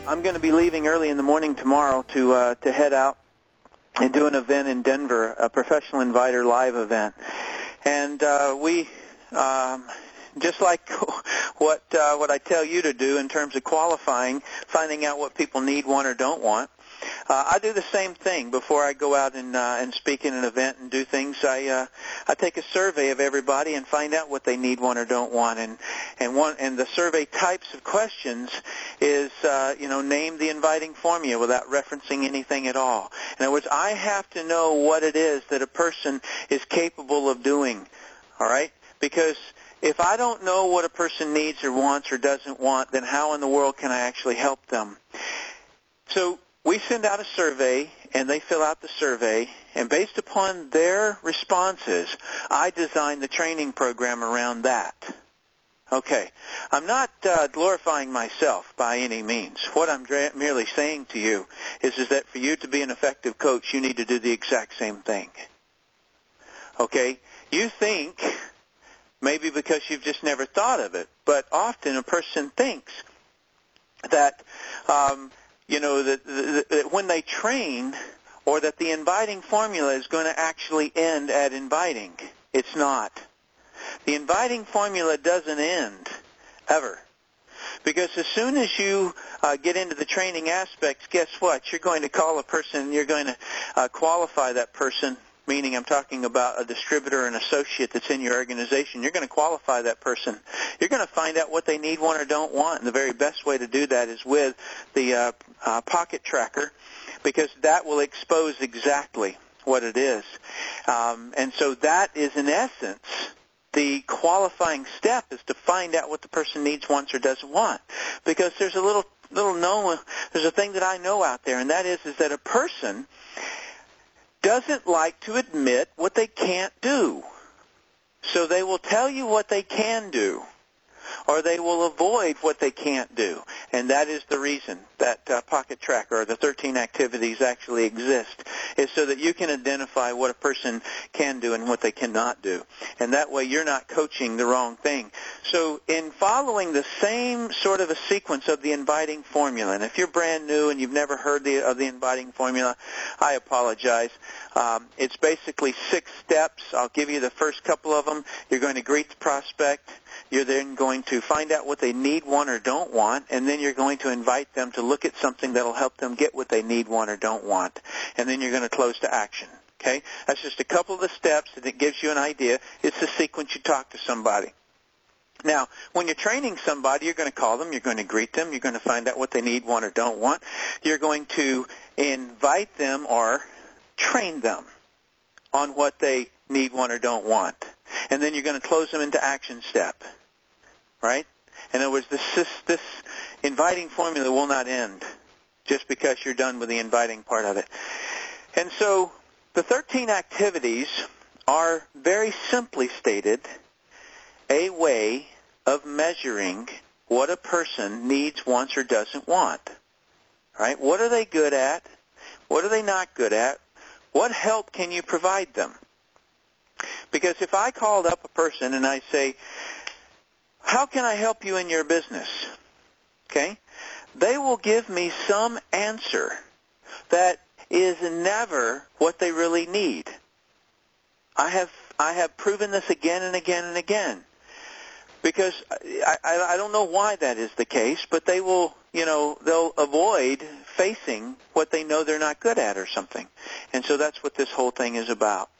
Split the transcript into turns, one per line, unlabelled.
I'm going to be leaving early in the morning tomorrow to head out and do an event in Denver, a Professional Inviter live event. And we, just like what I tell you to do in terms of qualifying, finding out what people need, want, or don't want, I do the same thing before I go out and speak in an event and do things. I take a survey of everybody and find out what they need, want, or don't want. And the survey types of questions is name the inviting formula without referencing anything at all. In other words, I have to know what it is that a person is capable of doing. All right, because if I don't know what a person needs or wants or doesn't want, then how in the world can I actually help them? So we send out a survey, and they fill out the survey, and based upon their responses, I design the training program around that. Okay, I'm not glorifying myself by any means. What I'm merely saying to you is that for you to be an effective coach, you need to do the exact same thing. Okay, you think, maybe because you've just never thought of it, but often a person thinks that that when they train, or that the inviting formula is going to actually end at inviting. It's not. The inviting formula doesn't end, ever. Because as soon as you get into the training aspects, guess what? You're going to call a person, and you're going to qualify that person, meaning I'm talking about a distributor or an associate that's in your organization. You're going to qualify that person. You're going to find out what they need, want, or don't want, and the very best way to do that is with the Pocket Tracker, because that will expose exactly what it is. And so that is, in essence, the qualifying step is to find out what the person needs, wants, or doesn't want. Because there's a there's a thing that I know out there, and that is that a person doesn't like to admit what they can't do. So they will tell you what they can do, or they will avoid what they can't do. And that is the reason that Pocket Tracker, or the 13 activities, actually exist, is so that you can identify what a person can do and what they cannot do. And that way you're not coaching the wrong thing. So in following the same sort of a sequence of the inviting formula, and if you're brand new and you've never heard of the inviting formula, I apologize. It's basically 6 steps. I'll give you the first couple of them. You're going to greet the prospect. You're then going to find out what they need, want, or don't want, and then you're going to invite them to look at something that will help them get what they need, want, or don't want. And then you're going to close to action. Okay? That's just a couple of the steps, and it gives you an idea. It's the sequence you talk to somebody. Now, when you're training somebody, you're going to call them, you're going to greet them, you're going to find out what they need, want, or don't want. You're going to invite them or train them on what they need, want, or don't want. And then you're going to close them into action step, right? In other words, this inviting formula will not end just because you're done with the inviting part of it. And so the 13 activities are, very simply stated, a way of measuring what a person needs, wants, or doesn't want, right? What are they good at? What are they not good at? What help can you provide them? Because if I called up a person and I say, how can I help you in your business? Okay? They will give me some answer that is never what they really need. I have proven this again and again and again. Because I don't know why that is the case, but they will, they'll avoid facing what they know they're not good at or something. And so that's what this whole thing is about.